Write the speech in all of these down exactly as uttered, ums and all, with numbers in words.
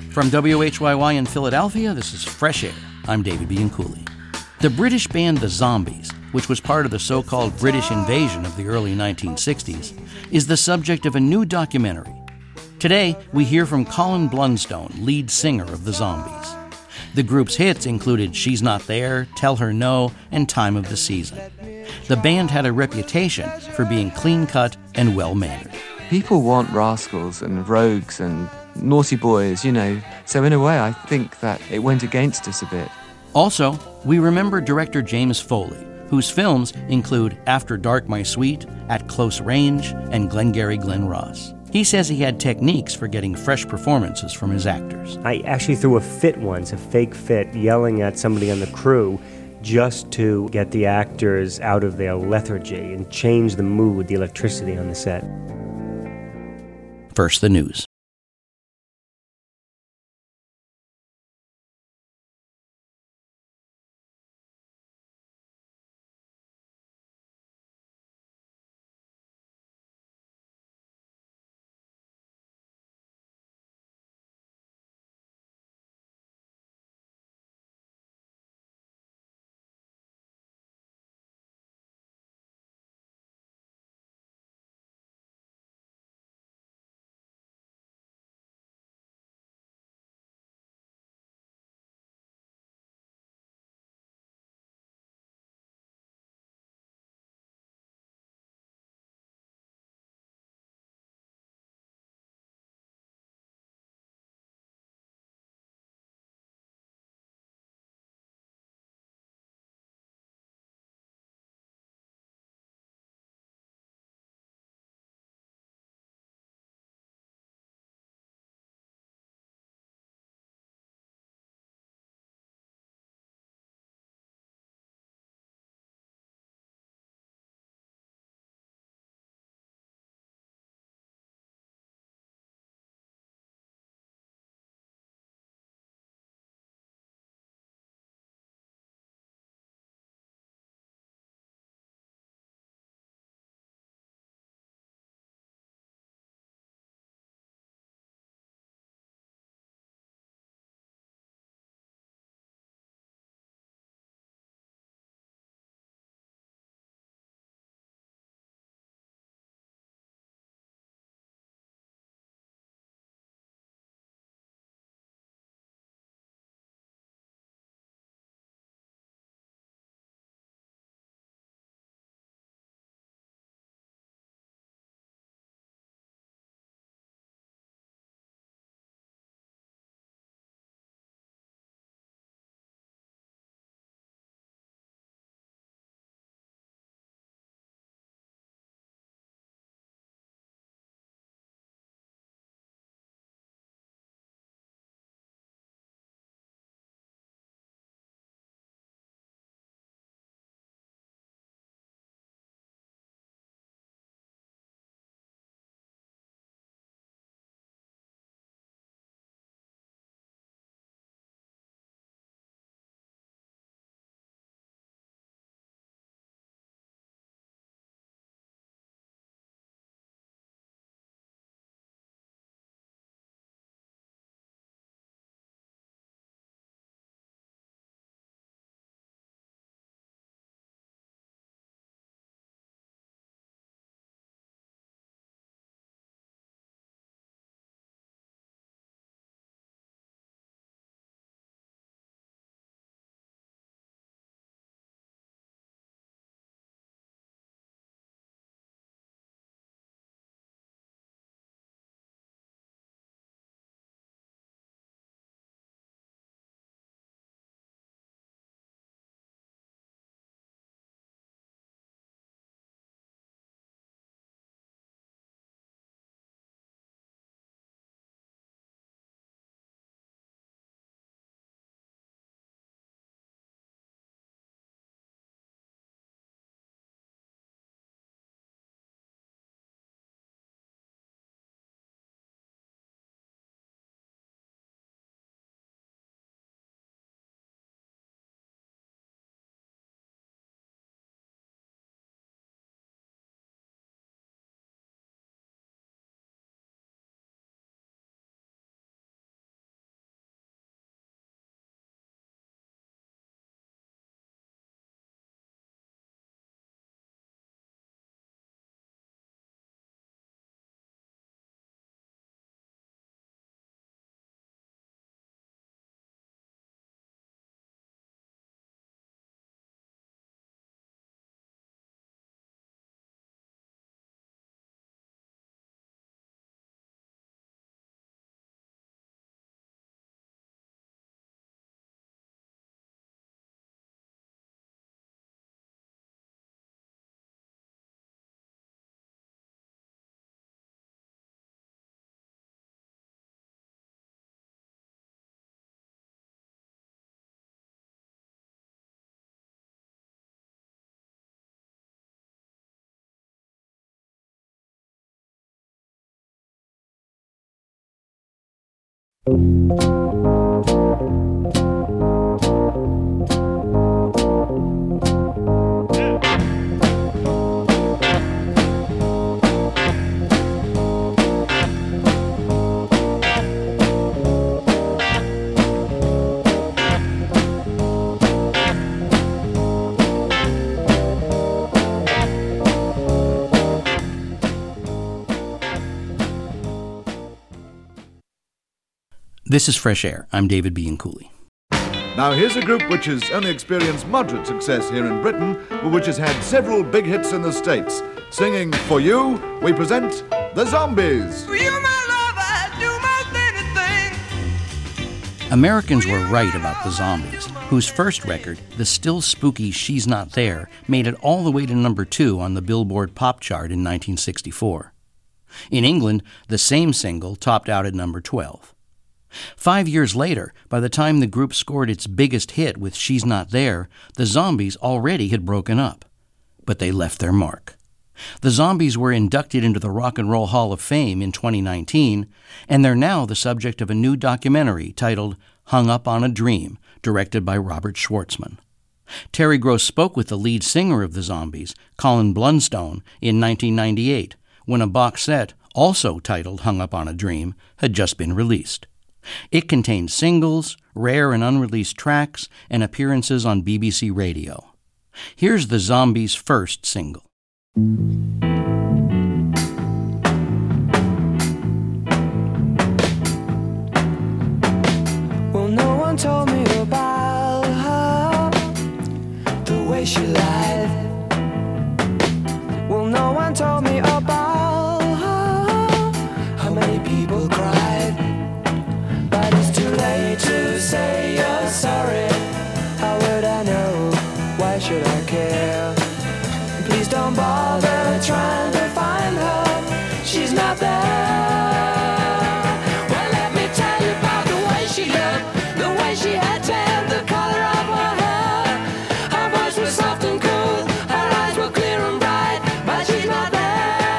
From W H Y Y in Philadelphia, this is Fresh Air. I'm David Bianculli. The British band The Zombies, which was part of the so-called British invasion of the early nineteen sixties, is the subject of a new documentary. Today, we hear from Colin Blunstone, lead singer of The Zombies. The group's hits included She's Not There, Tell Her No, and Time of the Season. The band had a reputation for being clean-cut and well-mannered. People want rascals and rogues and naughty boys, you know. So in a way, I think that it went against us a bit. Also, we remember director James Foley, whose films include After Dark, My Sweet, At Close Range, and Glengarry Glen Ross. He says he had techniques for getting fresh performances from his actors. I actually threw a fit once, a fake fit, yelling at somebody on the crew just to get the actors out of their lethargy and change the mood, the electricity on the set. First, the news. This is Fresh Air. I'm David Bianculli. Now here's a group which has only experienced moderate success here in Britain, but which has had several big hits in the States. Singing For You, we present The Zombies. You're my love, I'd do most anything. Americans were right about the Zombies, whose first record, the still spooky She's Not There, made it all the way to number two on the Billboard Pop Chart in nineteen sixty-four. In England, the same single topped out at number twelve. Five years later, by the time the group scored its biggest hit with She's Not There, the Zombies already had broken up. But they left their mark. The Zombies were inducted into the Rock and Roll Hall of Fame in twenty nineteen, and they're now the subject of a new documentary titled Hung Up on a Dream, directed by Robert Schwartzman. Terry Gross spoke with the lead singer of the Zombies, Colin Blunstone, in nineteen ninety-eight, when a box set, also titled Hung Up on a Dream, had just been released. It contained singles, rare and unreleased tracks, and appearances on B B C Radio. Here's the Zombies' first single. Well, no one told me about her, the way she lied. Well, no one told me about her, how many people cried. But it's too late to say you're sorry. How would I know? Why should I care? Please don't bother trying to find her. She's not there. Well, let me tell you about the way she looked, the way she had tan, the color of her hair. Her voice was soft and cool, her eyes were clear and bright, but she's not there.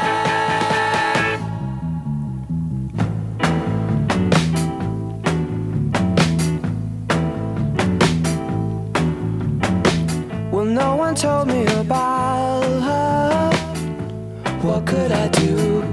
Well, no one told me about her. What could I do?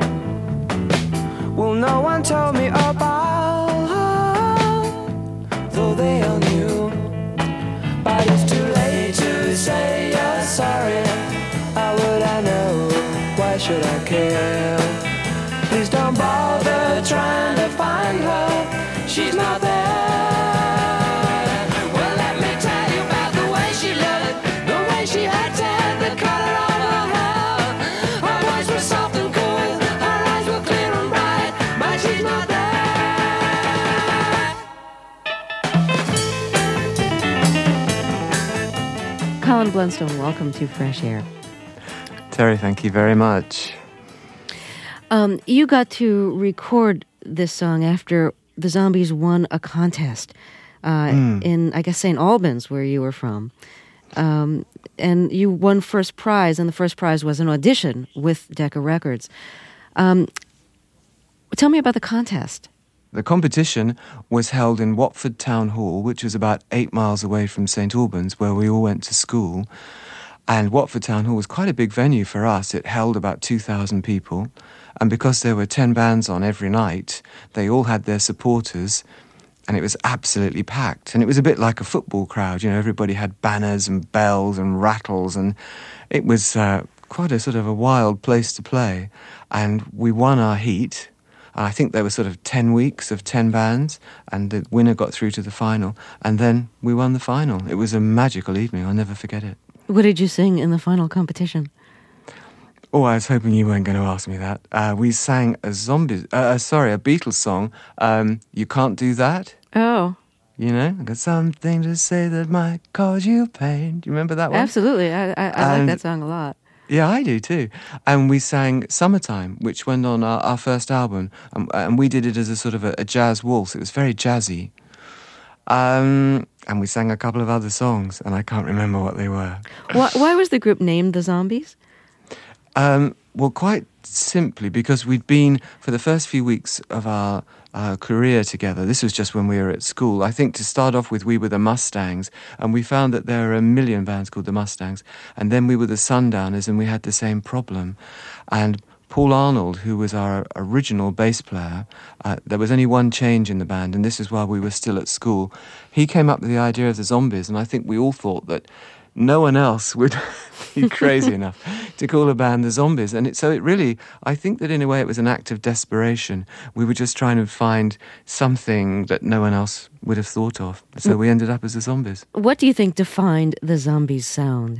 Well, no one told me about her, though they all knew. But it's too late to say you're sorry. How would I know? Why should I care? Please don't bother trying to find her. She's not there. Well, let me tell you about the way she looked, the way she had tan, the color of her hair. Her voice was soft and cool, her eyes were clear and bright, but she's not there. Colin Blunstone, welcome to Fresh Air. Terry, thank you very much. Um, you got to record this song after the Zombies won a contest uh, mm. in, I guess, Saint Albans, where you were from. Um, and you won first prize, and the first prize was an audition with Decca Records. Um, tell me about the contest. The competition was held in Watford Town Hall, which was about eight miles away from Saint Albans, where we all went to school. And Watford Town Hall was quite a big venue for us. It held about two thousand people. And because there were ten bands on every night, they all had their supporters, and it was absolutely packed. And it was a bit like a football crowd. You know, everybody had banners and bells and rattles, and it was uh, quite a sort of a wild place to play. And we won our heat. And I think there were sort of ten weeks of ten bands, and the winner got through to the final. And then we won the final. It was a magical evening. I'll never forget it. What did you sing in the final competition? Oh, I was hoping you weren't going to ask me that. Uh, we sang a zombie, uh, sorry, a Beatles song, um, You Can't Do That. Oh. You know, I got something to say that might cause you pain. Do you remember that one? Absolutely. I, I, I like that song a lot. Yeah, I do too. And we sang Summertime, which went on our, our first album, and, and we did it as a sort of a, a jazz waltz. It was very jazzy. Um, and we sang a couple of other songs, and I can't remember what they were. Why, why was the group named The Zombies? Um, well, quite simply because we'd been, for the first few weeks of our uh, career together, this was just when we were at school, I think to start off with we were the Mustangs, and we found that there are a million bands called the Mustangs, and then we were the Sundowners, and we had the same problem. And Paul Arnold, who was our original bass player, uh, there was only one change in the band, and this is while we were still at school. He came up with the idea of the Zombies, and I think we all thought that no one else would be crazy enough to call a band the Zombies. And it, so it really, I think that in a way it was an act of desperation. We were just trying to find something that no one else would have thought of. So we ended up as the Zombies. What do you think defined the Zombies' sound?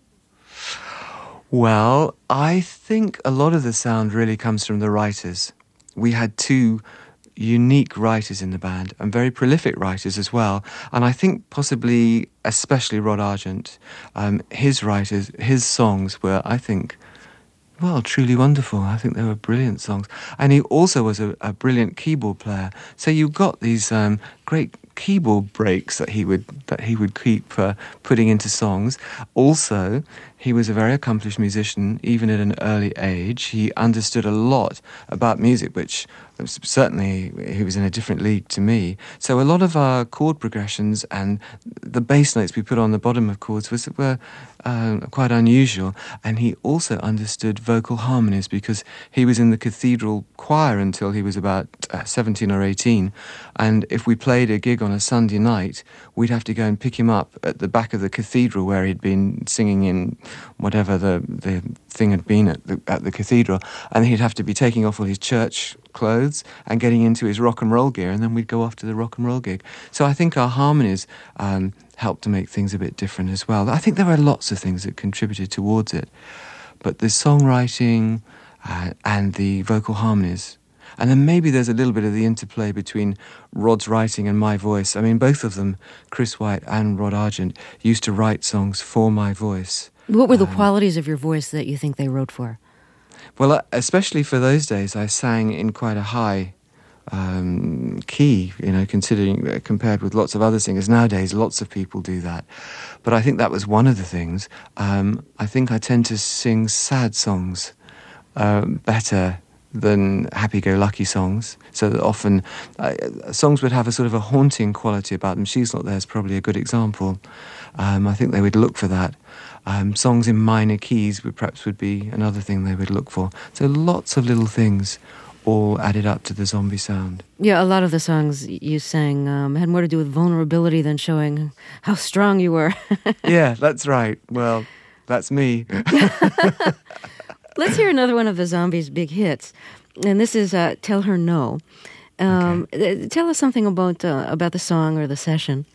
Well, I think a lot of the sound really comes from the writers. We had two unique writers in the band, and very prolific writers as well. And I think possibly, especially Rod Argent, um, his writers, his songs were, I think, well, truly wonderful. I think they were brilliant songs. And he also was a, a brilliant keyboard player. So you got these um, great keyboard breaks that he would that he would keep uh, putting into songs. Also, he was a very accomplished musician, even at an early age. He understood a lot about music, which certainly he was in a different league to me. So a lot of our chord progressions and the bass notes we put on the bottom of chords was, were uh, quite unusual. And he also understood vocal harmonies because he was in the cathedral choir until he was about uh, seventeen or eighteen. And if we played a gig on a Sunday night, we'd have to go and pick him up at the back of the cathedral where he'd been singing in whatever the, the thing had been at the, at the cathedral. And he'd have to be taking off all his church clothes and getting into his rock and roll gear, and then we'd go off to the rock and roll gig. So I think our harmonies um, helped to make things a bit different as well. I think there were lots of things that contributed towards it, but the songwriting uh, and the vocal harmonies, and then maybe there's a little bit of the interplay between Rod's writing and my voice. I mean, both of them, Chris White and Rod Argent, used to write songs for my voice. What were the um, qualities of your voice that you think they wrote for? Well, especially for those days, I sang in quite a high um, key, you know, considering uh, compared with lots of other singers. Nowadays, lots of people do that. But I think that was one of the things. Um, I think I tend to sing sad songs um, better than happy-go-lucky songs. So that often uh, songs would have a sort of a haunting quality about them. She's Not There is probably a good example. Um, I think they would look for that. Um, songs in minor keys would perhaps would be another thing they would look for. So lots of little things all added up to the Zombie sound. Yeah, a lot of the songs you sang um, had more to do with vulnerability than showing how strong you were. Yeah, that's right. Well, that's me. Let's hear another one of the Zombies' big hits. And this is uh, Tell Her No. Um, okay. Tell us something about, uh, about the song or the session.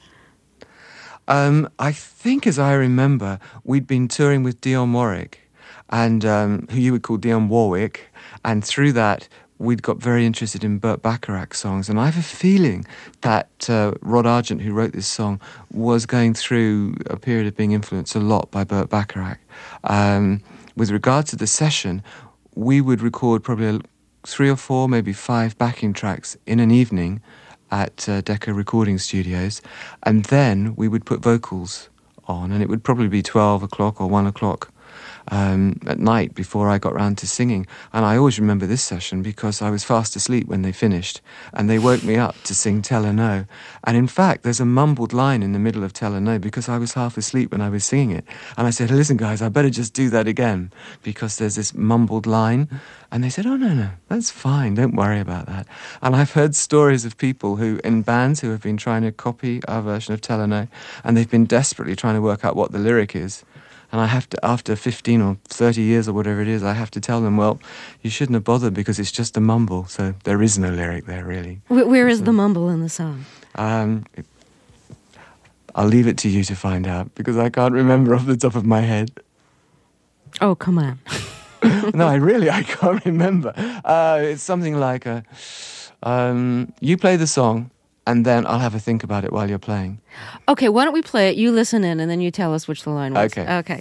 Um, I think, as I remember, we'd been touring with Dionne Warwick, and um, who you would call Dionne Warwick, and through that, we'd got very interested in Burt Bacharach songs. And I have a feeling that uh, Rod Argent, who wrote this song, was going through a period of being influenced a lot by Burt Bacharach. Um, with regard to the session, we would record probably three or four, maybe five backing tracks in an evening at uh, Decca Recording Studios, and then we would put vocals on, and it would probably be twelve o'clock or one o'clock um, at night before I got round to singing. And I always remember this session because I was fast asleep when they finished, and they woke me up to sing Tell Her No. And in fact, there's a mumbled line in the middle of Tell Her No because I was half asleep when I was singing it. And I said, listen guys, I better just do that again because there's this mumbled line. And they said, oh, no, no, that's fine, don't worry about that. And I've heard stories of people who, in bands, who have been trying to copy our version of Tell Her No, and they've been desperately trying to work out what the lyric is. And I have to, after fifteen or thirty years or whatever it is, I have to tell them, well, you shouldn't have bothered because it's just a mumble, so there is no lyric there, really. Where, where is so, the mumble in the song? Um, it, I'll leave it to you to find out because I can't remember off the top of my head. Oh, come on. No, I really, I can't remember. Uh, it's something like, a, um, you play the song, and then I'll have a think about it while you're playing. Okay, why don't we play it, you listen in, and then you tell us which the line was. Okay. Okay.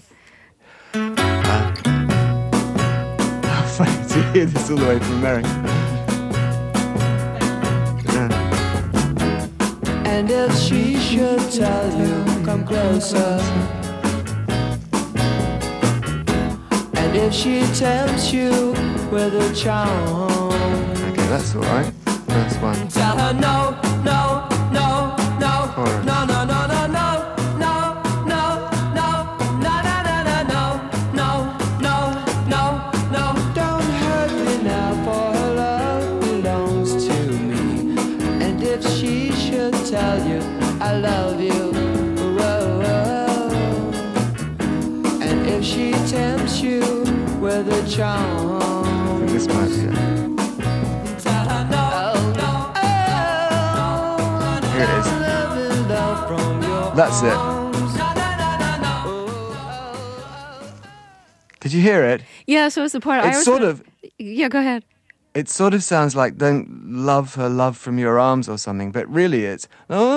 Uh, funny to hear this all the way from America. Yeah. And if she should tell you, come closer. And if she tempts you with a charm, okay, that's all right. First one. tell her no, no, no, no, Chorus. no, no, no, no, no, no, no, no, no, no, no, no, no, no, no. Don't hurt me now, for her love belongs to me. And if she should tell you I love you, whoa, whoa. she tempts you with a charm. This might be it. Here it is. That's it. Did you hear it? Yeah, so it's the part I It's was sort gonna- of, Yeah, go ahead. it sort of sounds like "Don't love her, love from your arms" or something, but really it's.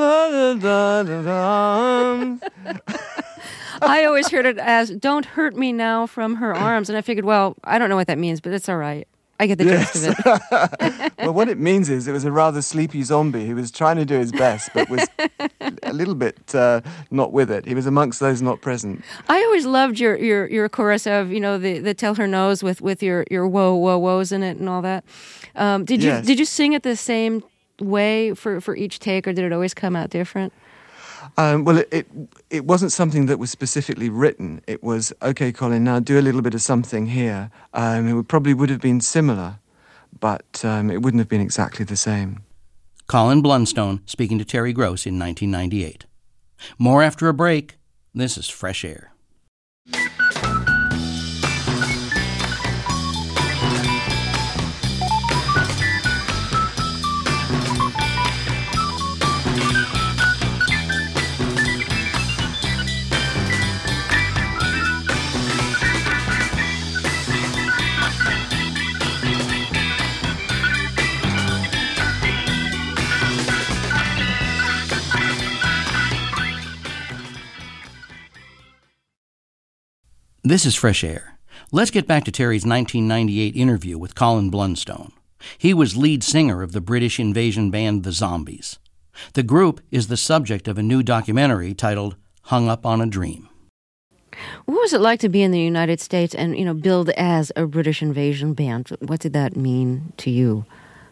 I always heard it as "Don't hurt me now from her arms," and I figured, well, I don't know what that means, but it's all right. I get the gist of it. Well, what it means is it was a rather sleepy zombie who was trying to do his best, but was a little bit uh, not with it. He was amongst those not present. I always loved your, your, your chorus of, you know, the, the tell her no's with, with your, your whoa, whoa, whoas in it and all that. Um, did you Yes. did you sing it the same way for, for each take, or did it always come out different? Um, well, it, it it wasn't something that was specifically written. It was, okay, Colin, now do a little bit of something here. Um, it would, probably would have been similar, but um, it wouldn't have been exactly the same. Colin Blunstone speaking to Terry Gross in nineteen ninety-eight. More after a break. This is Fresh Air. This is Fresh Air. Let's get back to Terry's nineteen ninety-eight interview with Colin Blunstone. He was lead singer of the British invasion band The Zombies. The group is the subject of a new documentary titled Hung Up on a Dream. What was it like to be in the United States and, you know, build as a British invasion band? What did that mean to you?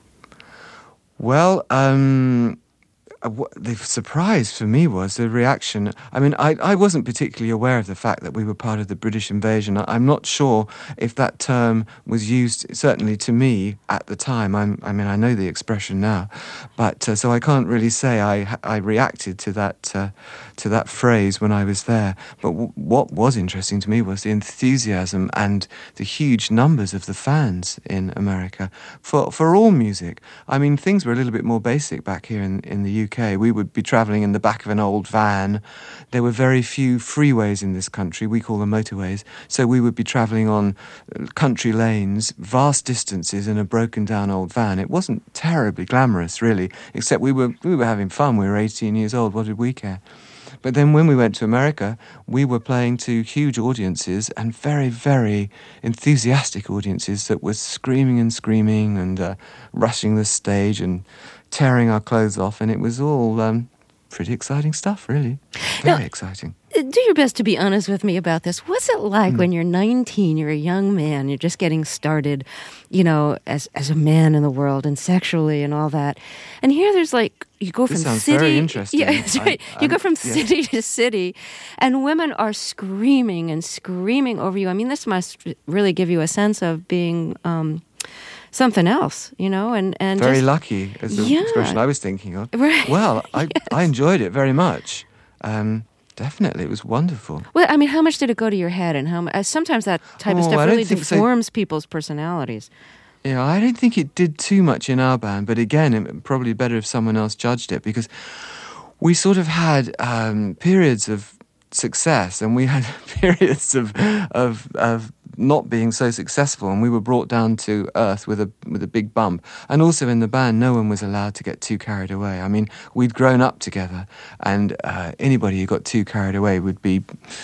Well, um, uh, what the surprise for me was the reaction. I mean, I, I wasn't particularly aware of the fact that we were part of the British invasion. I, I'm not sure if that term was used, certainly to me, at the time. I'm, I mean, I know the expression now, but uh, so I can't really say I I reacted to that uh, to that phrase when I was there. But w- what was interesting to me was the enthusiasm and the huge numbers of the fans in America for for all music. I mean, things were a little bit more basic back here in, in the U K. We would be travelling in the back of an old van. There were very few freeways in this country. We call them motorways. So we would be travelling on country lanes, vast distances in a broken down old van. It wasn't terribly glamorous, really, except we were we were having fun. We were eighteen years old. What did we care? But then when we went to America, we were playing to huge audiences and very, very enthusiastic audiences that were screaming and screaming and uh, rushing the stage and tearing our clothes off. And it was all um, pretty exciting stuff, really. Very Now, exciting. Do your best to be honest with me about this. What's it like Hmm. when you're nineteen, you're a young man, you're just getting started, you know, as as a man in the world and sexually and all that. And here there's like, you go from This sounds city... very interesting. Yeah, that's right. I- you go I'm- from yeah. city to city, and women are screaming and screaming over you. I mean, this must really give you a sense of being um, something else, you know, and, and Very just... lucky is the Yeah. expression I was thinking of. Right. Well, I, I enjoyed it very much. Um, definitely, it was wonderful. Well, I mean, how much did it go to your head, and how mu- uh, sometimes that type of Oh, stuff I don't really think so. deforms people's personalities. Yeah, I don't think it did too much in our band, but again, it probably better if someone else judged it, because we sort of had um, periods of success and we had periods of of of not being so successful, and we were brought down to earth with a with a big bump. And also in the band, no one was allowed to get too carried away. I mean, we'd grown up together, and uh, anybody who got too carried away would be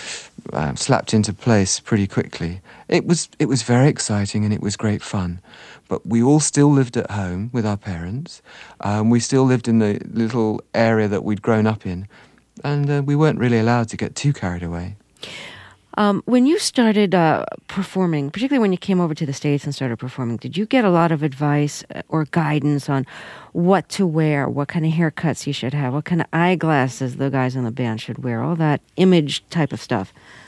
uh, slapped into place pretty quickly. It was it was very exciting and it was great fun. But we all still lived at home with our parents. Um, we still lived in the little area that we'd grown up in, and uh, we weren't really allowed to get too carried away. Um, when you started uh, performing, particularly when you came over to the States and started performing, did you get a lot of advice or guidance on what to wear, what kind of haircuts you should have, what kind of eyeglasses the guys in the band should wear, all that image type of stuff?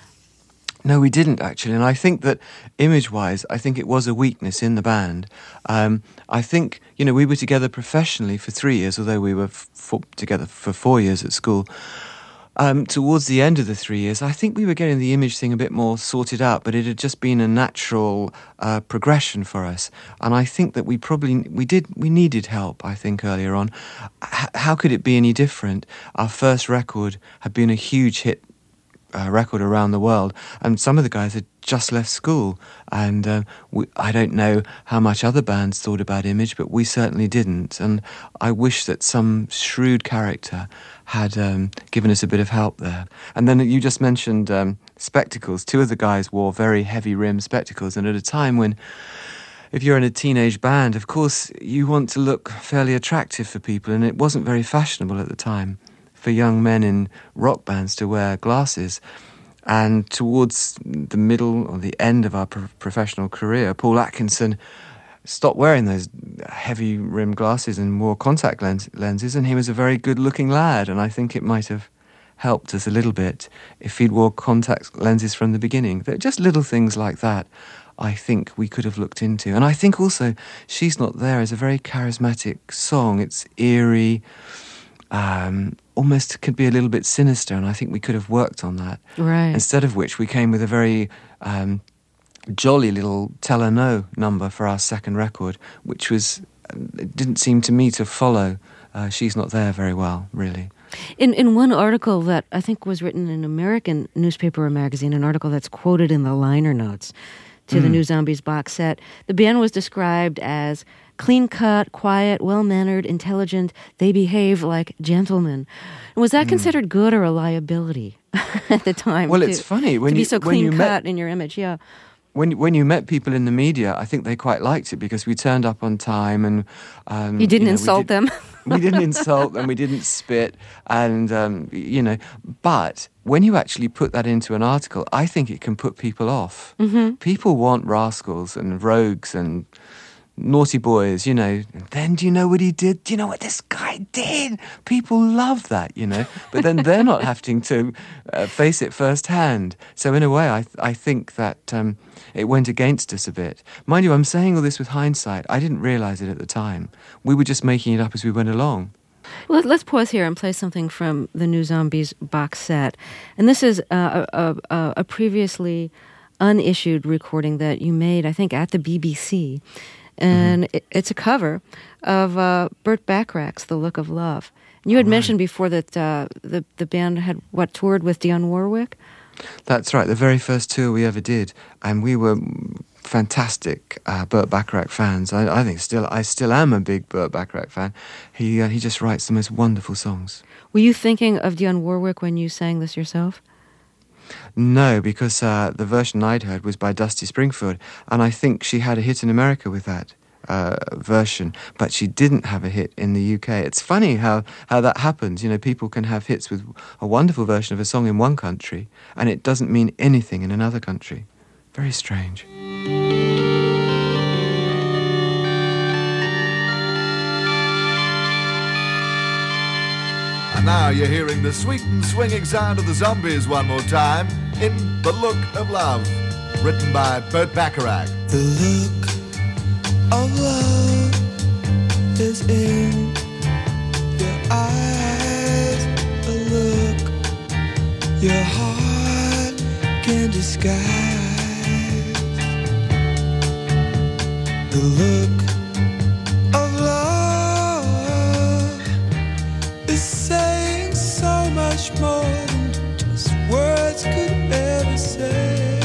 No, we didn't actually, and I think that image-wise, I think it was a weakness in the band. Um, I think, you know, we were together professionally for three years, although we were f- for, together for four years at school. Um, towards the end of the three years, I think we were getting the image thing a bit more sorted out, but it had just been a natural uh, progression for us. And I think that we probably, we did, we needed help, I think, earlier on. H- how could it be any different? Our first record had been a huge hit uh, record around the world, and some of the guys had just left school. And uh, we, I don't know how much other bands thought about image, but we certainly didn't. And I wish that some shrewd character had um, given us a bit of help there. And then you just mentioned um, spectacles. Two of the guys wore very heavy rim spectacles, and at a time when, if you're in a teenage band, of course you want to look fairly attractive for people, and it wasn't very fashionable at the time for young men in rock bands to wear glasses. And towards the middle or the end of our pro- professional career, Paul Atkinson stopped wearing those heavy rim glasses and wore contact lens- lenses, and he was a very good-looking lad, and I think it might have helped us a little bit if he'd wore contact lenses from the beginning. They're just little things like that I think we could have looked into. And I think also She's Not There is a very charismatic song. It's eerie, um, almost could be a little bit sinister, and I think we could have worked on that. Right. Instead of which we came with a very Um, jolly little Tell Her No number for our second record, which was, it didn't seem to me to follow uh, She's Not There very well, really. In in one article that I think was written in an American newspaper or magazine, an article that's quoted in the liner notes to mm. the New Zombies box set, the band was described as clean-cut, quiet, well-mannered, intelligent. They behave like gentlemen. Was that mm. considered good or a liability at the time? Well, to, it's funny when to you be so when you clean-cut met, in your image. Yeah. When when you met people in the media, I think they quite liked it because we turned up on time and um, you didn't you know, insult we did, them. we didn't insult them. We didn't spit, and um, you know. But when you actually put that into an article, I think it can put people off. Mm-hmm. People want rascals and rogues and naughty boys, you know. And then do you know what he did? Do you know what this guy did? People love that, you know. But then they're not having to uh, face it firsthand. So in a way, I th- I think that um, it went against us a bit. Mind you, I'm saying all this with hindsight. I didn't realise it at the time. We were just making it up as we went along. Well, let's pause here and play something from the New Zombies box set. And this is uh, a, a, a previously unissued recording that you made, I think, at the B B C. And mm-hmm. it, it's a cover of uh, Burt Bacharach's "The Look of Love." And you had right. mentioned before that uh, the the band had what toured with Dionne Warwick. That's right, the very first tour we ever did, and we were fantastic uh, Burt Bacharach fans. I, I think still I still am a big Burt Bacharach fan. He uh, he just writes the most wonderful songs. Were you thinking of Dionne Warwick when you sang this yourself? No, because uh, the version I'd heard was by Dusty Springfield, and I think she had a hit in America with that uh, version, but she didn't have a hit in the U K. It's funny how, how that happens. You know, people can have hits with a wonderful version of a song in one country, and it doesn't mean anything in another country. Very strange. And now you're hearing the sweet and swinging sound of the Zombies one more time in The Look of Love, written by Burt Bacharach. The look of love is in your eyes, a look your heart can disguise. The look of love is saying so much more than just words could ever say.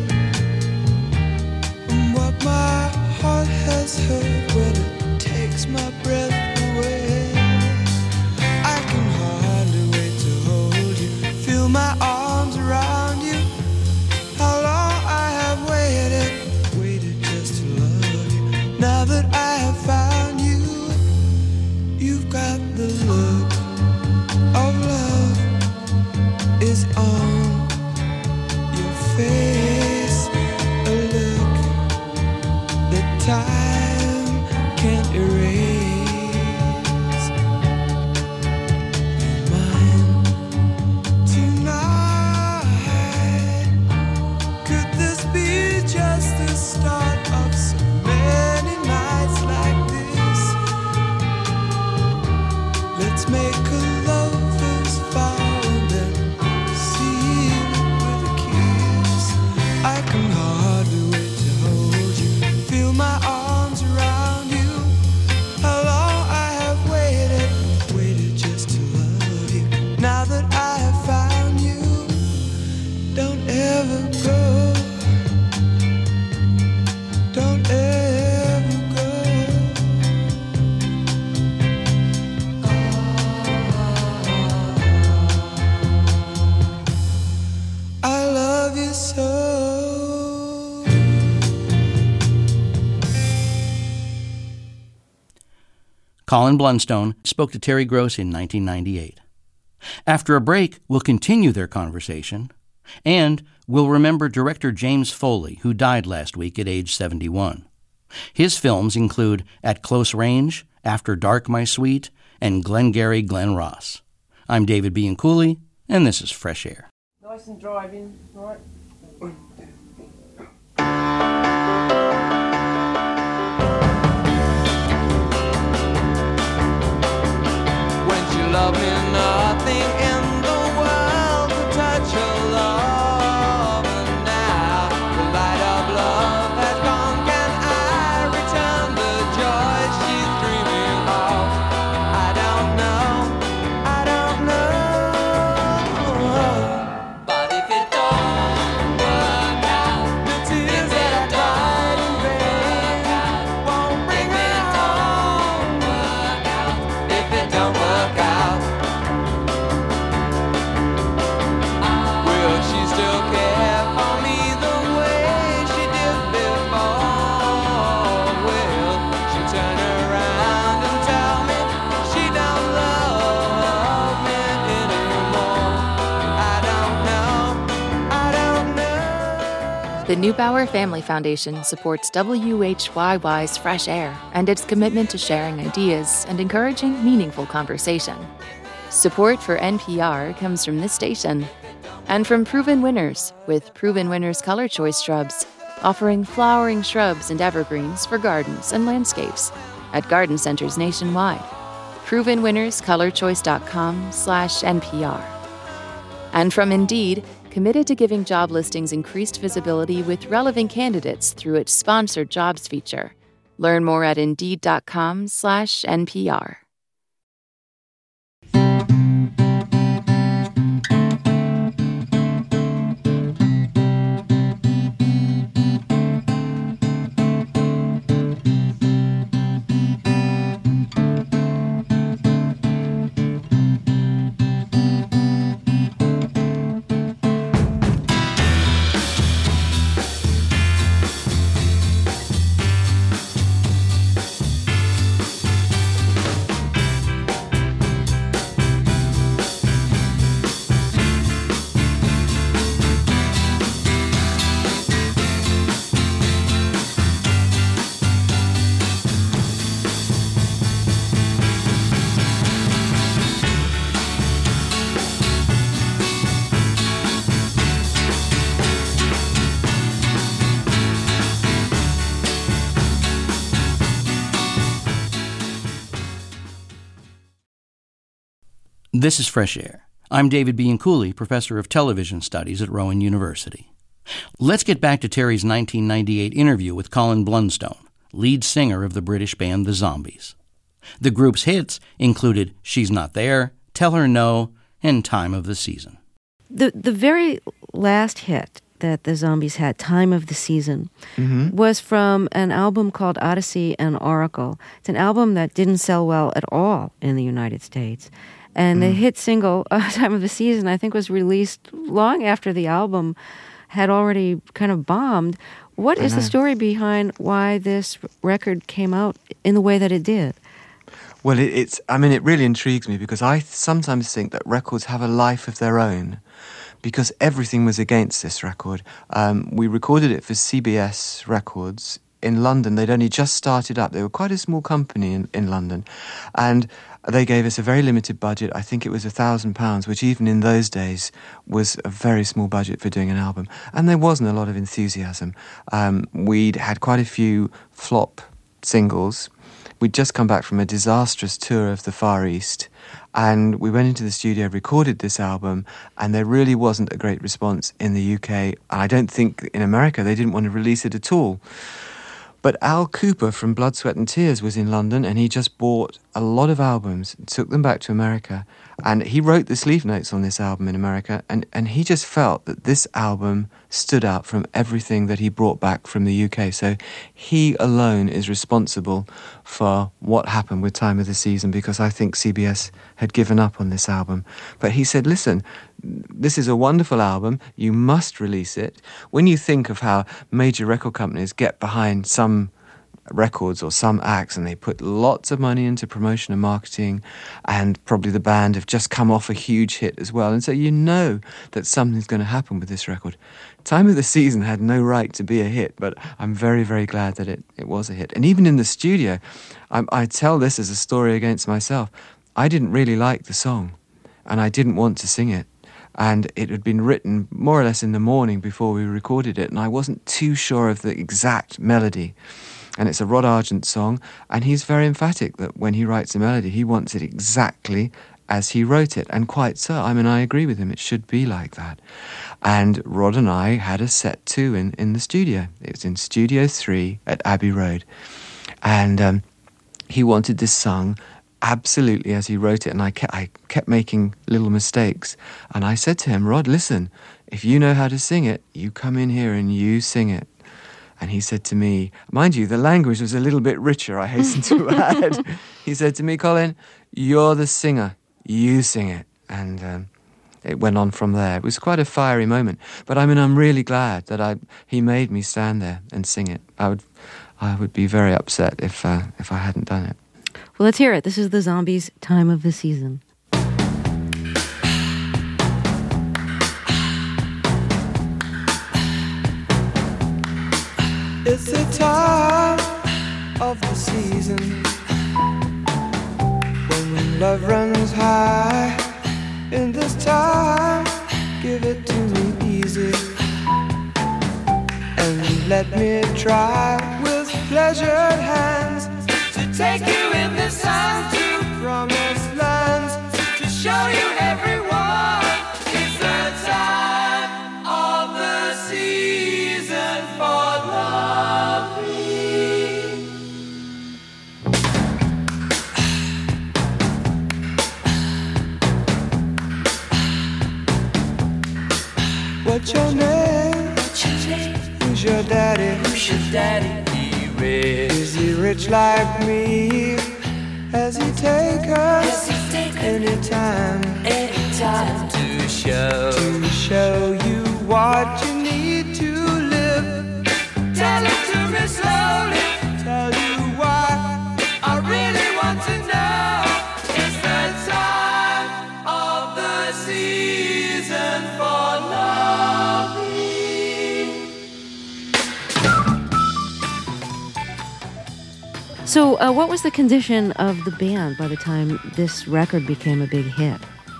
And what my heart has heard when it takes my breath away, I can hardly wait to hold you, feel my arms around you. How long I have waited, waited just to love you. Now that I have found you, you've got the look of love is on your face, a look that time can't erase. You're mine tonight. Could this be just the start of so many nights like this? Let's make a love this vow and then Colin Blunstone spoke to Terry Gross in nineteen ninety-eight. After a break, we'll continue their conversation, and we'll remember director James Foley, who died last week at age seventy-one. His films include At Close Range, After Dark, My Sweet, and Glengarry Glen Ross. I'm David Bianculli, and this is Fresh Air. Nice and driving, right? When she loved me, nothing in the world could touch her love. And now the light of love has gone. Can I return the joy she's dreaming of? I don't know, I don't know. But if it don't work out, the tears that I cried in vain won't bring her home. If it don't work out, will she still care for me the way she did before? Will she turn around and tell me she don't love me anymore? I don't know, I don't know. The Neubauer Family Foundation supports W H Y Y's Fresh Air and its commitment to sharing ideas and encouraging meaningful conversation. Support for N P R comes from this station and from Proven Winners with Proven Winners Color Choice Shrubs, offering flowering shrubs and evergreens for gardens and landscapes at garden centers nationwide. proven winners color choice dot com slash N P R. And from Indeed, committed to giving job listings increased visibility with relevant candidates through its sponsored jobs feature. Learn more at indeed.com slash NPR. This is Fresh Air. I'm David Bianculli, professor of television studies at Rowan University. Let's get back to Terry's nineteen ninety-eight interview with Colin Blunstone, lead singer of the British band The Zombies. The group's hits included She's Not There, Tell Her No, and Time of the Season. The the very last hit that the Zombies had, Time of the Season, Mm-hmm. was from an album called Odyssey and Oracle. It's an album that didn't sell well at all in the United States. And the hit single, uh, Time of the Season, I think was released long after the album had already kind of bombed. What is the story behind why this record came out in the way that it did? Well, it, it's, I mean, it really intrigues me because I sometimes think that records have a life of their own because everything was against this record. Um, we recorded it for C B S Records in London. They'd only just started up. They were quite a small company in, in London. And they gave us a very limited budget. I think it was a thousand pounds, which even in those days was a very small budget for doing an album. And there wasn't a lot of enthusiasm. Um, we'd had quite a few flop singles. We'd just come back from a disastrous tour of the Far East. And we went into the studio, recorded this album, and there really wasn't a great response in the U K. I don't think in America they didn't want to release it at all. But Al Cooper from Blood, Sweat and Tears was in London, and he just bought a lot of albums, took them back to America, and he wrote the sleeve notes on this album in America, and, and he just felt that this album stood out from everything that he brought back from the U K. So he alone is responsible for what happened with Time of the Season, because I think C B S had given up on this album. But he said, listen, this is a wonderful album, you must release it. When you think of how major record companies get behind some records or some acts, and they put lots of money into promotion and marketing, and probably the band have just come off a huge hit as well. And so you know that something's going to happen with this record. Time of the Season had no right to be a hit, but I'm very, very glad that it, it was a hit. And even in the studio, I, I tell this as a story against myself. I didn't really like the song, and I didn't want to sing it. And it had been written more or less in the morning before we recorded it, and I wasn't too sure of the exact melody. And it's a Rod Argent song, and he's very emphatic that when he writes a melody, he wants it exactly as he wrote it, and quite so. I mean, I agree with him, it should be like that. And Rod and I had a set too in, in the studio. It was in Studio three at Abbey Road. And um, he wanted this sung absolutely as he wrote it, and I kept, I kept making little mistakes. And I said to him, Rod, listen, if you know how to sing it, you come in here and you sing it. And he said to me, mind you, the language was a little bit richer, I hasten to add. He said to me, Colin, you're the singer, you sing it. And um, it went on from there. It was quite a fiery moment. But I mean, I'm really glad that I he made me stand there and sing it. I would I would be very upset if uh, if I hadn't done it. Well, let's hear it. This is the Zombies' Time of the Season. It's the time of the season when love runs high. In this time, give it to me easy and let me try with pleasured hands to take you in the sun to promised lands, to show you everyone. It's the time of the season for loving. What's your name? What's your name? Who's your daddy? Who's your daddy? He rich. Is he rich like me? Has he take us anytime? Anytime to show to show you what you need to live. Tell it to me slowly. Tell you why I really want to know. It's the time of the season for loving. So, uh, what was the condition of the band by the time this record became a big hit?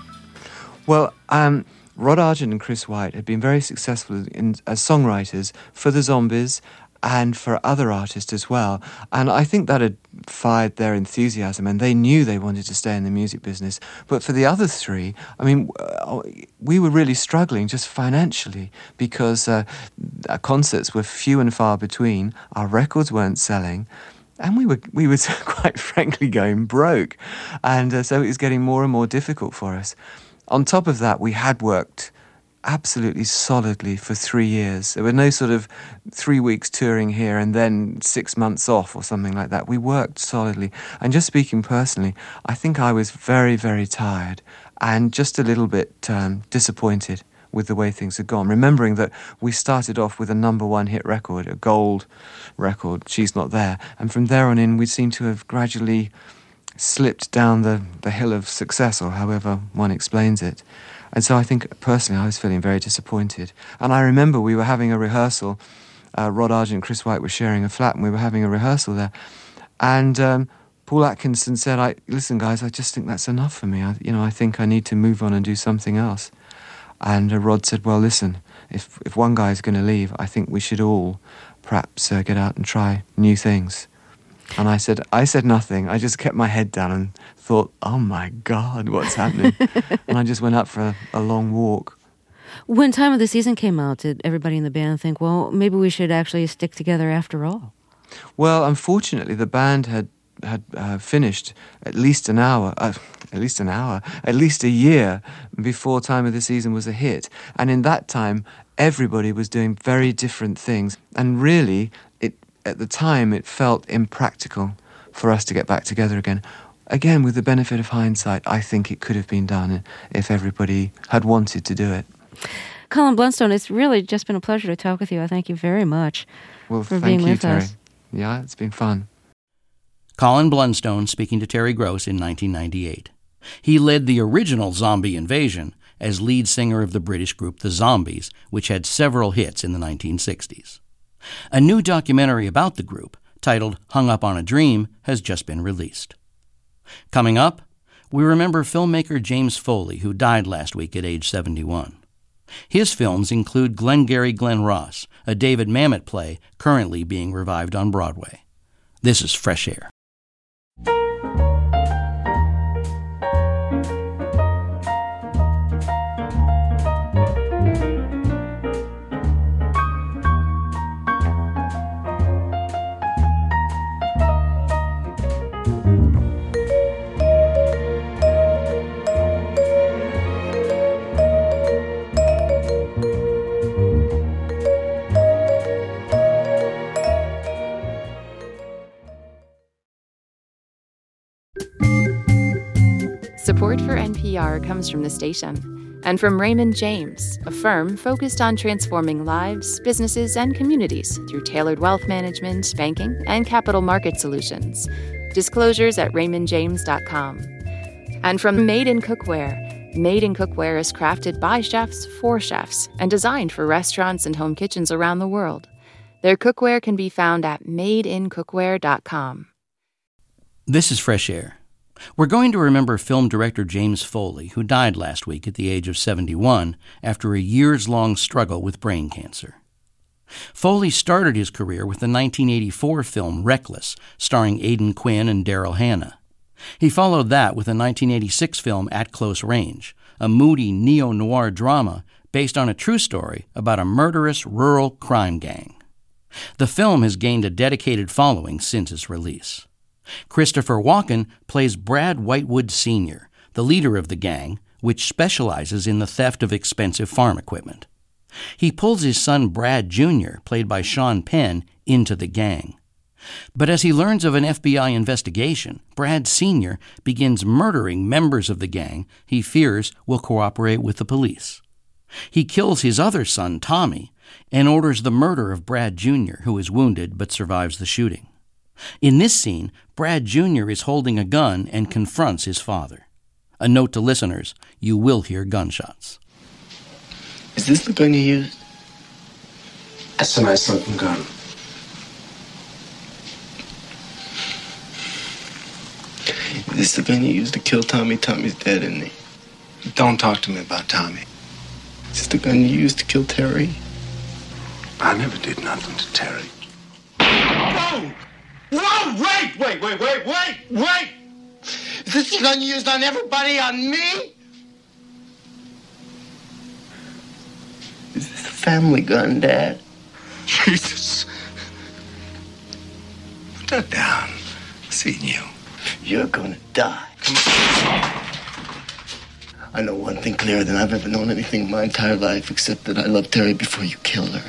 Well, um, Rod Argent and Chris White had been very successful in, as songwriters for the Zombies and for other artists as well. And I think that had fired their enthusiasm, and they knew they wanted to stay in the music business. But for the other three, I mean, we were really struggling just financially because uh, our concerts were few and far between, our records weren't selling, and we were, we were quite frankly going broke. And uh, so it was getting more and more difficult for us. On top of that, we had worked absolutely solidly for three years. There were no sort of three weeks touring here and then six months off or something like that. We worked solidly. And just speaking personally, I think I was very, very tired and just a little bit um, disappointed with the way things had gone, remembering that we started off with a number one hit record, a gold record, She's Not There, and from there on in we seem to have gradually slipped down the, the hill of success, or however one explains it. And so I think personally I was feeling very disappointed. And I remember we were having a rehearsal, uh, Rod Argent and Chris White were sharing a flat, and we were having a rehearsal there, and um, Paul Atkinson said, "I listen guys, I just think that's enough for me. I, you know, I think I need to move on and do something else." And uh, Rod said, well, listen, if if one guy's going to leave, I think we should all perhaps uh, get out and try new things. And I said, I said nothing. I just kept my head down and thought, oh my God, what's happening? And I just went out for a, a long walk. When Time of the Season came out, did everybody in the band think, well, maybe we should actually stick together after all? Well, unfortunately, the band had had uh, finished at least an hour, uh, at least an hour, at least a year before Time of the Season was a hit. And in that time, everybody was doing very different things. And really, it at the time, it felt impractical for us to get back together again. Again, with the benefit of hindsight, I think it could have been done if everybody had wanted to do it. Colin Blunstone, it's really just been a pleasure to talk with you. I thank you very much well, for thank being you, with Terry. us. Yeah, it's been fun. Colin Blunstone speaking to Terry Gross in nineteen ninety-eight. He led the original Zombie Invasion as lead singer of the British group The Zombies, which had several hits in the nineteen sixties. A new documentary about the group, titled Hung Up on a Dream, has just been released. Coming up, we remember filmmaker James Foley, who died last week at age seventy-one. His films include Glengarry Glen Ross, a David Mamet play currently being revived on Broadway. This is Fresh Air. Support for N P R comes from the station and from Raymond James, a firm focused on transforming lives, businesses, and communities through tailored wealth management, banking, and capital market solutions. Disclosures at raymond james dot com. And from Made in Cookware. Made in Cookware is crafted by chefs for chefs and designed for restaurants and home kitchens around the world. Their cookware can be found at made in cookware dot com. This is Fresh Air. We're going to remember film director James Foley, who died last week at the age of seventy-one after a years-long struggle with brain cancer. Foley started his career with the nineteen eighty-four film Reckless, starring Aidan Quinn and Daryl Hannah. He followed that with the nineteen eighty-six film At Close Range, a moody neo-noir drama based on a true story about a murderous rural crime gang. The film has gained a dedicated following since its release. Christopher Walken plays Brad Whitewood Senior, the leader of the gang, which specializes in the theft of expensive farm equipment. He pulls his son Brad Junior, played by Sean Penn, into the gang. But as he learns of an F B I investigation, Brad Senior begins murdering members of the gang he fears will cooperate with the police. He kills his other son, Tommy, and orders the murder of Brad Junior, who is wounded but survives the shooting. In this scene, Brad Junior is holding a gun and confronts his father. A note to listeners, you will hear gunshots. Is this the gun you used? That's a nice looking gun. Is this the gun you used to kill Tommy? Tommy's dead, isn't he? Don't talk to me about Tommy. Is this the gun you used to kill Terry? I never did nothing to Terry. Whoa! Whoa! Wait! Wait, wait, wait, wait, wait! Is this the gun you used on everybody, on me? Is this a family gun, Dad? Jesus. Put that down. I've seen you. You're gonna die. I know one thing clearer than I've ever known anything in my entire life, except that I love Terry before you killed her.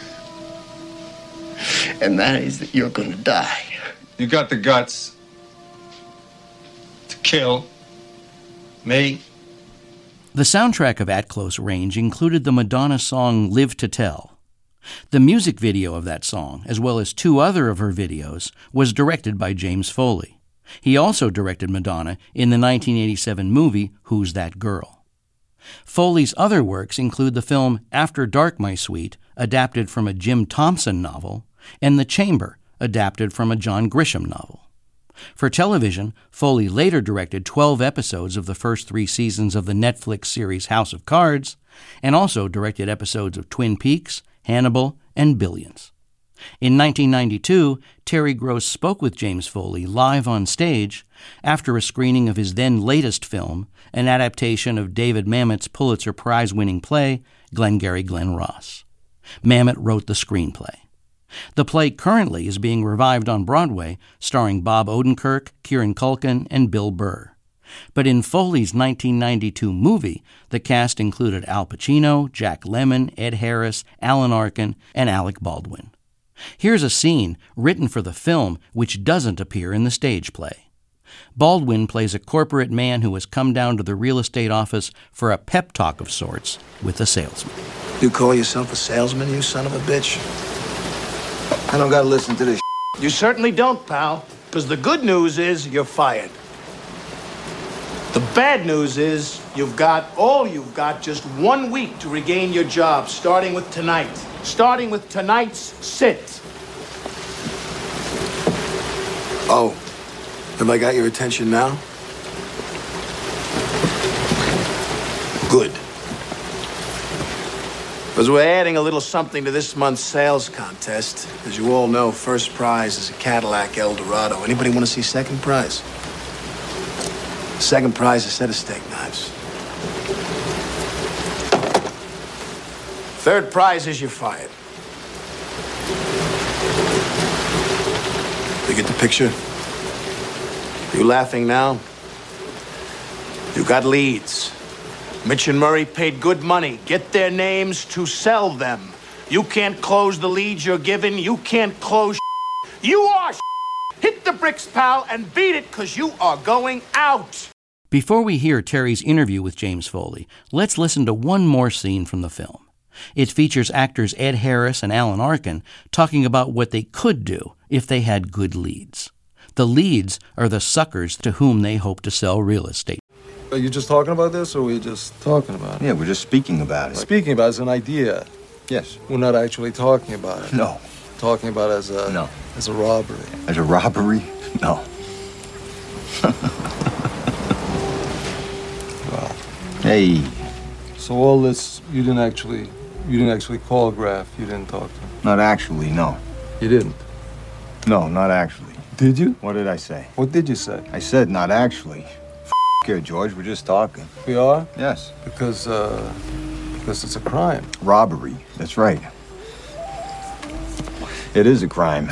And that is that you're gonna die. You got the guts to kill me. The soundtrack of At Close Range included the Madonna song Live to Tell. The music video of that song, as well as two other of her videos, was directed by James Foley. He also directed Madonna in the nineteen eighty-seven movie Who's That Girl? Foley's other works include the film After Dark, My Sweet, adapted from a Jim Thompson novel, and The Chamber, adapted from a John Grisham novel. For television, Foley later directed twelve episodes of the first three seasons of the Netflix series House of Cards, and also directed episodes of Twin Peaks, Hannibal, and Billions. In nineteen ninety-two, Terry Gross spoke with James Foley live on stage after a screening of his then latest film, an adaptation of David Mamet's Pulitzer Prize-winning play, Glengarry Glen Ross. Mamet wrote the screenplay. The play currently is being revived on Broadway, starring Bob Odenkirk, Kieran Culkin, and Bill Burr. But in Foley's nineteen ninety-two movie, the cast included Al Pacino, Jack Lemmon, Ed Harris, Alan Arkin, and Alec Baldwin. Here's a scene written for the film which doesn't appear in the stage play. Baldwin plays a corporate man who has come down to the real estate office for a pep talk of sorts with a salesman. You call yourself a salesman, you son of a bitch? I don't gotta listen to this. You certainly don't, pal. Because the good news is you're fired. The bad news is you've got, all you've got, just one week to regain your job, starting with tonight. Starting with tonight's sit. Oh, have I got your attention now? Good. Because we're adding a little something to this month's sales contest. As you all know, first prize is a Cadillac Eldorado. Anybody want to see second prize? Second prize is a set of steak knives. Third prize is you're fired. You get the picture? You laughing now? You got leads. Mitch and Murray paid good money. Get their names to sell them. You can't close the leads you're given. You can't close You are Hit the bricks, pal, and beat it, because you are going out. Before we hear Terry's interview with James Foley, let's listen to one more scene from the film. It features actors Ed Harris and Alan Arkin talking about what they could do if they had good leads. The leads are the suckers to whom they hope to sell real estate. Are you just talking about this, or are we just talking about it? Yeah, we're just speaking about it. Speaking about it as an idea. Yes. We're not actually talking about it. No. Talking about it as a no. as a robbery. As a robbery? No. Well. Hey. So all this, you didn't actually, you didn't actually call Graff. You didn't talk to him. Not actually, no. You didn't. No, not actually. Did you? What did I say? What did you say? I said not actually. Here, George, we're just talking. We are? Yes. Because, uh, because it's a crime. Robbery, that's right. It is a crime.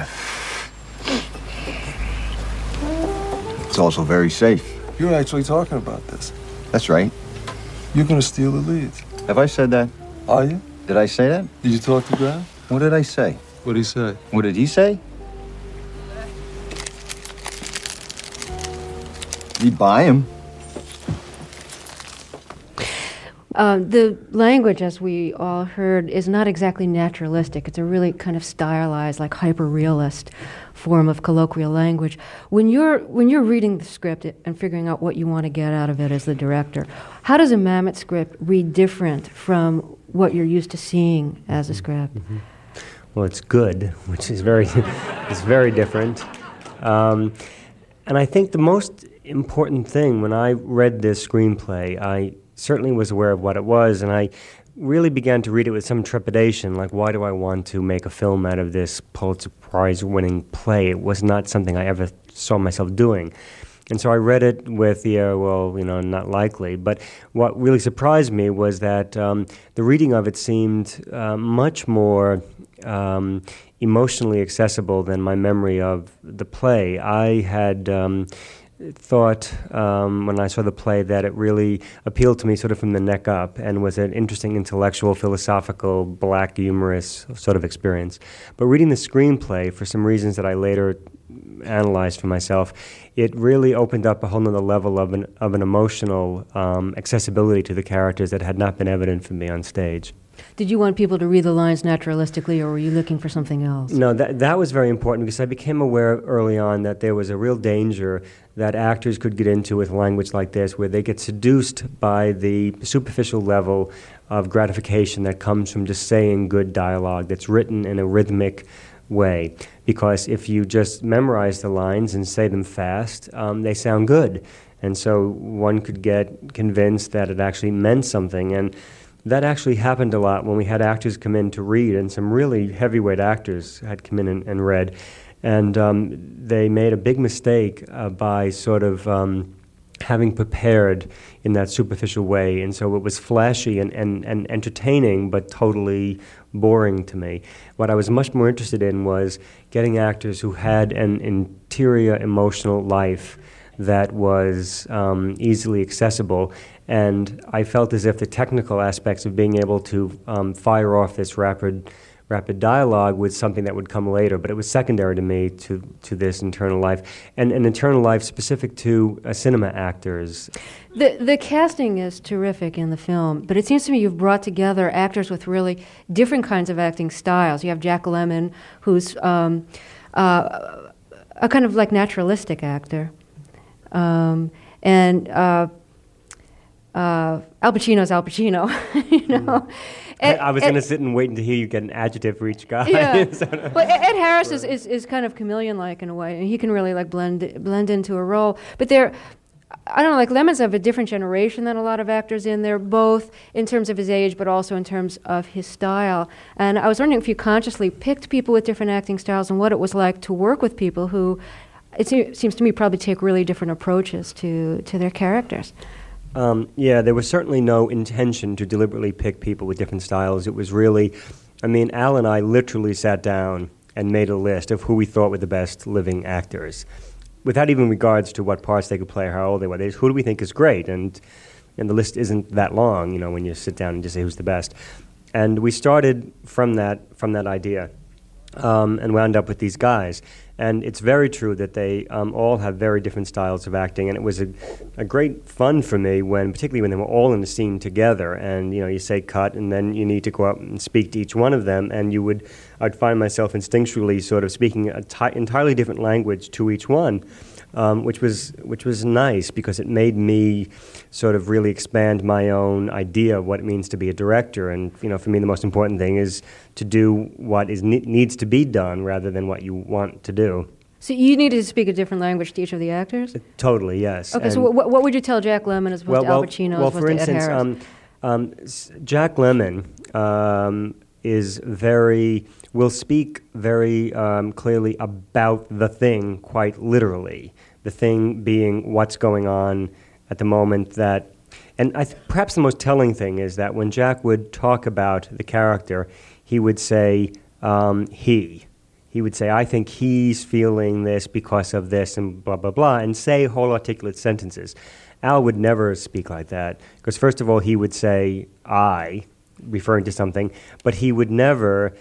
It's also very safe. You're actually talking about this. That's right. You're gonna steal the leads. Have I said that? Are you? Did I say that? Did you talk to Graff? What did I say? What did he say? What did he say? Did he buy him? Uh, the language, as we all heard, is not exactly naturalistic. It's a really kind of stylized, like hyper-realist form of colloquial language. When you're when you're reading the script and figuring out what you want to get out of it as the director, how does a Mamet script read different from what you're used to seeing as a script? Mm-hmm. Well, it's good, which is very it's very different. Um, and I think the most important thing when I read this screenplay, I certainly was aware of what it was, and I really began to read it with some trepidation, like, why do I want to make a film out of this Pulitzer Prize-winning play? It was not something I ever saw myself doing. And so I read it with the, uh, well, you know, not likely. But what really surprised me was that um, the reading of it seemed uh, much more um, emotionally accessible than my memory of the play. I had Um, thought um, when I saw the play that it really appealed to me sort of from the neck up and was an interesting intellectual, philosophical, black, humorous sort of experience. But reading the screenplay, for some reasons that I later analyzed for myself, it really opened up a whole nother level of an, of an emotional um, accessibility to the characters that had not been evident for me on stage. Did you want people to read the lines naturalistically, or were you looking for something else? No, that that was very important, because I became aware early on that there was a real danger that actors could get into with language like this, where they get seduced by the superficial level of gratification that comes from just saying good dialogue that's written in a rhythmic way. Because if you just memorize the lines and say them fast, um, they sound good. And so one could get convinced that it actually meant something. And that actually happened a lot when we had actors come in to read, and some really heavyweight actors had come in and, and read. And um, they made a big mistake uh, by sort of um, having prepared in that superficial way. And so it was flashy and, and, and entertaining, but totally boring to me. What I was much more interested in was getting actors who had an interior emotional life that was um, easily accessible. And I felt as if the technical aspects of being able to um, fire off this rapid rapid dialogue was something that would come later, but it was secondary to me to, to this internal life, and an internal life specific to uh, cinema actors. The, the casting is terrific in the film, but it seems to me you've brought together actors with really different kinds of acting styles. You have Jack Lemmon, who's um, uh, a kind of like naturalistic actor. Um, and uh, uh, Al Pacino's Al Pacino, you know. Ed, I was going to sit and wait to hear you get an adjective for each guy. Yeah. Well, Ed Harris is, is, is kind of chameleon-like in a way, and he can really like blend blend into a role. But they're, I don't know, like Lemon's of a different generation than a lot of actors in there, both in terms of his age, but also in terms of his style. And I was wondering if you consciously picked people with different acting styles and what it was like to work with people who, it se- seems to me, probably take really different approaches to, to their characters. Um, yeah, there was certainly no intention to deliberately pick people with different styles. It was really, I mean, Al and I literally sat down and made a list of who we thought were the best living actors, without even regards to what parts they could play or how old they were. They just, who do we think is great? And and the list isn't that long, you know, when you sit down and just say who's the best. And we started from that from that idea, um, and wound up with these guys. And it's very true that they um, all have very different styles of acting, and it was a, a great fun for me when, particularly when they were all in the scene together, and you know, you say cut, and then you need to go out and speak to each one of them, and you would, I'd find myself instinctually sort of speaking an ti- entirely different language to each one, um, which was which was nice because it made me sort of really expand my own idea of what it means to be a director, and you know, for me, the most important thing is to do what is ne- needs to be done rather than what you want to do. So you needed to speak a different language to each of the actors? Uh, totally, yes. Okay, and so what, what would you tell Jack Lemmon as opposed well, to Al well, Pacino well, as opposed for to Ed instance, Harris? um, um, s- Jack Lemmon um, is very, will speak very um, clearly about the thing quite literally, the thing being what's going on at the moment that. And I th- perhaps the most telling thing is that when Jack would talk about the character, he would say, um, he. He would say, I think he's feeling this because of this and blah, blah, blah, and say whole articulate sentences. Al would never speak like that, because first of all, he would say, I, referring to something, but he would never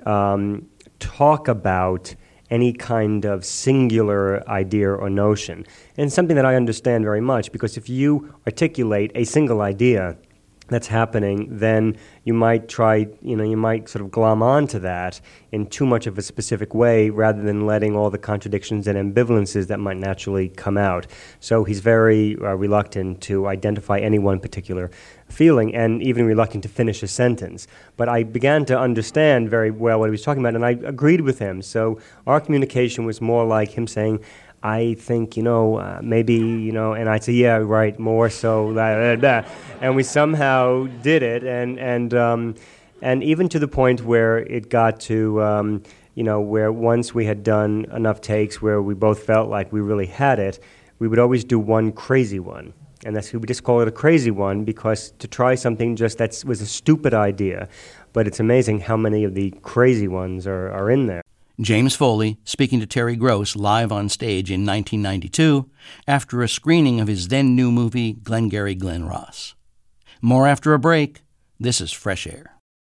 um, talk about any kind of singular idea or notion. And it's something that I understand very much, because if you articulate a single idea that's happening, then you might try, you know, you might sort of glom onto that in too much of a specific way rather than letting all the contradictions and ambivalences that might naturally come out. So he's very uh, reluctant to identify any one particular feeling and even reluctant to finish a sentence. But I began to understand very well what he was talking about, and I agreed with him. So our communication was more like him saying, I think, you know, uh, maybe, you know, and I'd say, yeah, right, more so, blah, blah, blah. And we somehow did it, and and um, and even to the point where it got to, um, you know, where once we had done enough takes where we both felt like we really had it, we would always do one crazy one. And that's, we would just call it a crazy one, because to try something just that was a stupid idea, but it's amazing how many of the crazy ones are, are in there. James Foley speaking to Terry Gross live on stage in nineteen ninety-two after a screening of his then new movie Glengarry Glen Ross. More after a break. This is Fresh Air.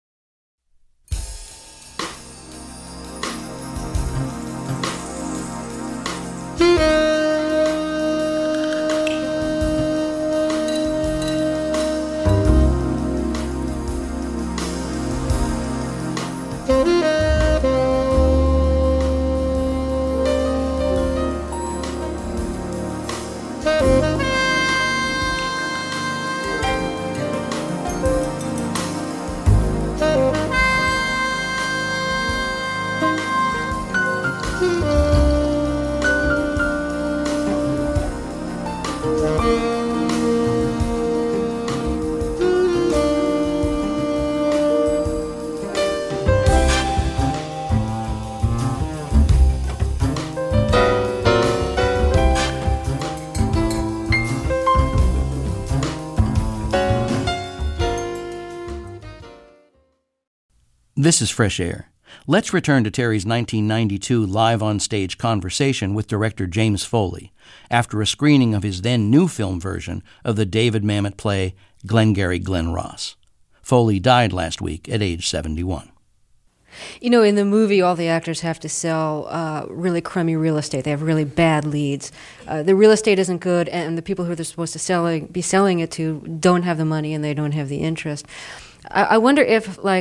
This is Fresh Air. Let's return to Terry's nineteen ninety-two live-on-stage conversation with director James Foley after a screening of his then new film version of the David Mamet play Glengarry Glen Ross. Foley died last week at age seventy-one. You know, in the movie, all the actors have to sell uh, really crummy real estate. They have really bad leads. Uh, the real estate isn't good, and the people who they're supposed to selling, be selling it to don't have the money and they don't have the interest. I, I wonder if, like,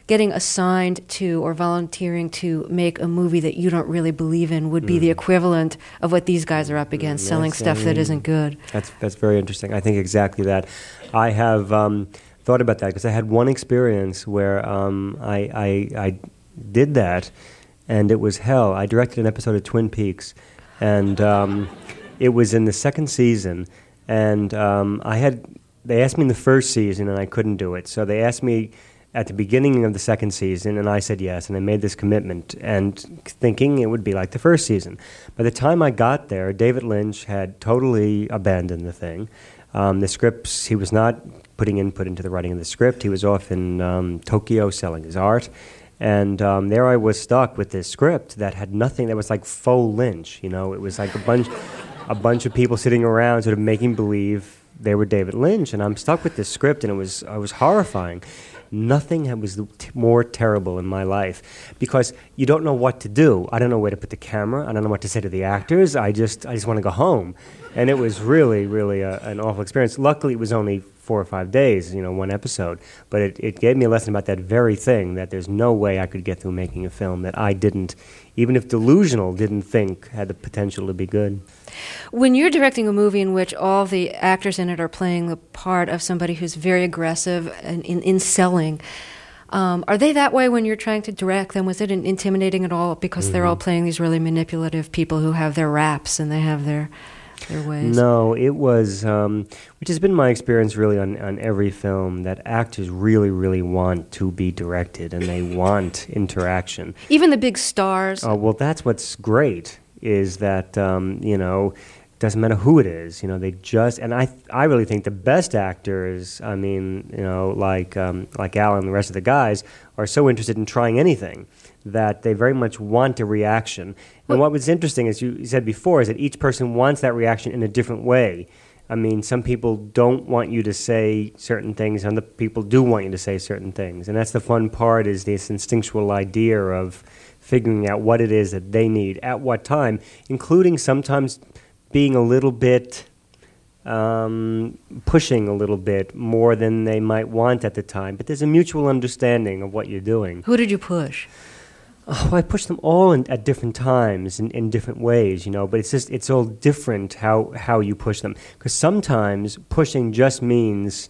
getting assigned to or volunteering to make a movie that you don't really believe in would be mm. the equivalent of what these guys are up against, mm, selling stuff I mean, that isn't good. That's that's very interesting. I think exactly that. I have um, thought about that because I had one experience where um, I, I I did that, and it was hell. I directed an episode of Twin Peaks, and um, it was in the second season, and um, I had. They asked me in the first season, and I couldn't do it. So they asked me at the beginning of the second season, and I said yes, and I made this commitment, and thinking it would be like the first season. By the time I got there, David Lynch had totally abandoned the thing. Um, the scripts, he was not putting input into the writing of the script. He was off in um, Tokyo selling his art. And um, there I was stuck with this script that had nothing, that was like faux Lynch, you know. It was like a bunch, a bunch of people sitting around sort of making believe they were David Lynch, and I'm stuck with this script, and it was I was horrifying. Nothing was t- more terrible in my life because you don't know what to do. I don't know where to put the camera. I don't know what to say to the actors. I just I just want to go home, and it was really really a, an awful experience. Luckily, it was only four or five days, you know, one episode, but it, it gave me a lesson about that very thing, that there's no way I could get through making a film that I didn't, even if delusional, didn't think had the potential to be good. When you're directing a movie in which all the actors in it are playing the part of somebody who's very aggressive and in, in selling, um, are they that way when you're trying to direct them? Was it intimidating at all because mm-hmm. they're all playing these really manipulative people who have their raps and they have their... their ways? No, it was, um, which has been my experience really on, on every film, that actors really, really want to be directed and they want interaction. Even the big stars? Oh, well, that's what's great, is that, um, you know, it doesn't matter who it is, you know, they just, and I I really think the best actors, I mean, you know, like, um, like Alan and the rest of the guys, are so interested in trying anything that they very much want a reaction. And what was interesting, as you said before, is that each person wants that reaction in a different way. I mean, some people don't want you to say certain things, and other people do want you to say certain things. And that's the fun part, is this instinctual idea of figuring out what it is that they need, at what time, including sometimes being a little bit, um, pushing a little bit more than they might want at the time. But there's a mutual understanding of what you're doing. Who did you push? Oh, I push them all in, at different times in, in different ways, you know, but it's just, it's all different how, how you push them. Because sometimes pushing just means,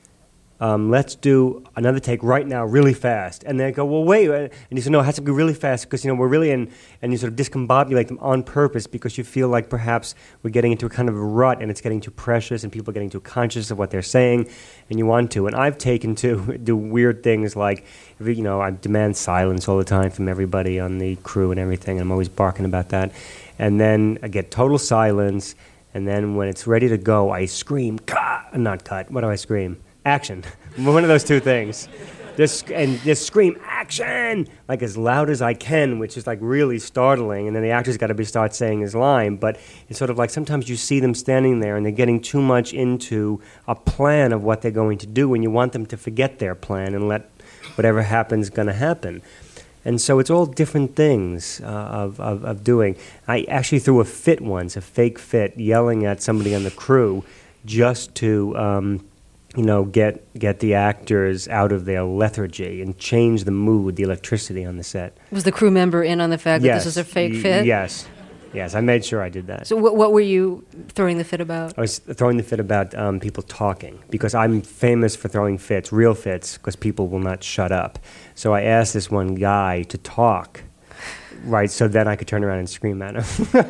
um, let's do another take right now really fast. And they go, well, wait. And you say, no, it has to be really fast because, you know, we're really in, and you sort of discombobulate them on purpose because you feel like perhaps we're getting into a kind of a rut and it's getting too precious and people are getting too conscious of what they're saying, and you want to. And I've taken to do weird things like, you know, I demand silence all the time from everybody on the crew and everything, and I'm always barking about that. And then I get total silence, and then when it's ready to go, I scream, cut, not cut, what do I scream? Action. One of those two things. Just, and just scream, action, like as loud as I can, which is like really startling, and then the actor's got to be start saying his line, but it's sort of like sometimes you see them standing there and they're getting too much into a plan of what they're going to do, and you want them to forget their plan and let whatever happens going to happen. And so it's all different things uh, of, of, of doing. I actually threw a fit once, a fake fit, yelling at somebody on the crew just to, um, you know, get get the actors out of their lethargy and change the mood, the electricity on the set. Was the crew member in on the fact yes. that this is a fake y- fit? Yes. Yes, I made sure I did that. So what, what were you throwing the fit about? I was throwing the fit about um, people talking, because I'm famous for throwing fits, real fits, because people will not shut up. So I asked this one guy to talk, right, so then I could turn around and scream at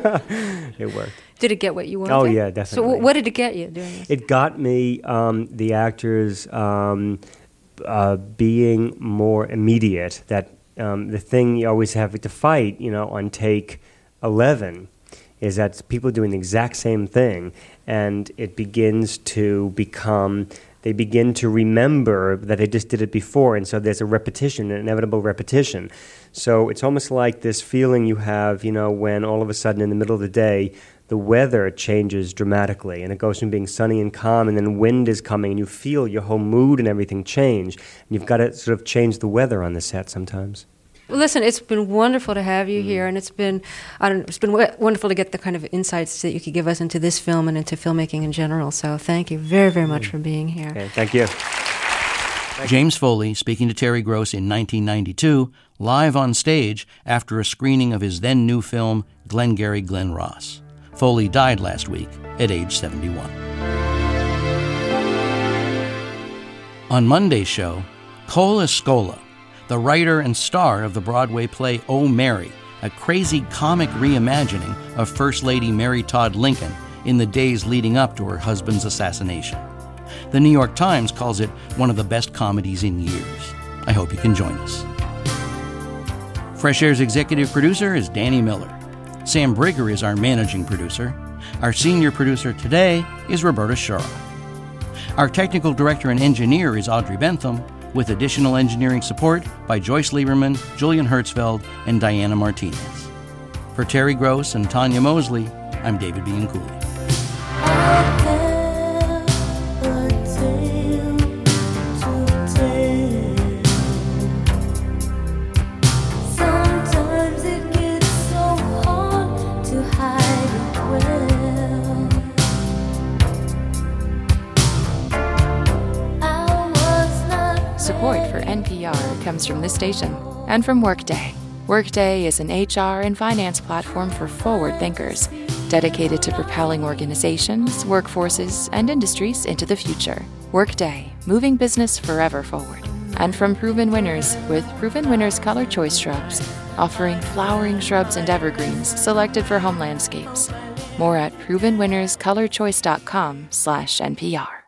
him. It worked. Did it get what you wanted? Oh, yeah, definitely. So w- what did it get you doing this? It got me um, the actors um, uh, being more immediate, that um, the thing you always have to fight, you know, on take eleven is that people doing the exact same thing, and it begins to become, they begin to remember that they just did it before, and so there's a repetition, an inevitable repetition. So it's almost like this feeling you have, you know, when all of a sudden in the middle of the day, the weather changes dramatically, and it goes from being sunny and calm, and then wind is coming, and you feel your whole mood and everything change, and you've got to sort of change the weather on the set sometimes. Well, listen, it's been wonderful to have you mm. here, and it's been, I don't know, it's been w- wonderful to get the kind of insights that you could give us into this film and into filmmaking in general. So thank you very, very much mm. for being here. Okay, thank you. James Foley speaking to Terry Gross in nineteen ninety-two, live on stage after a screening of his then new film, Glengarry Glen Ross. Foley died last week at age seventy-one. On Monday's show, Cole Escola, the writer and star of the Broadway play Oh, Mary, a crazy comic reimagining of First Lady Mary Todd Lincoln in the days leading up to her husband's assassination. The New York Times calls it one of the best comedies in years. I hope you can join us. Fresh Air's executive producer is Danny Miller. Sam Brigger is our managing producer. Our senior producer today is Roberta Shura. Our technical director and engineer is Audrey Bentham, with additional engineering support by Joyce Lieberman, Julian Hertzfeld, and Diana Martinez. For Terry Gross and Tanya Mosley, I'm David Bianculli. Support for N P R comes from this station and from Workday. Workday is an H R and finance platform for forward thinkers, dedicated to propelling organizations, workforces, and industries into the future. Workday, moving business forever forward. And from Proven Winners, with Proven Winners Color Choice Shrubs, offering flowering shrubs and evergreens selected for home landscapes. More at proven winners color choice dot com slash N P R.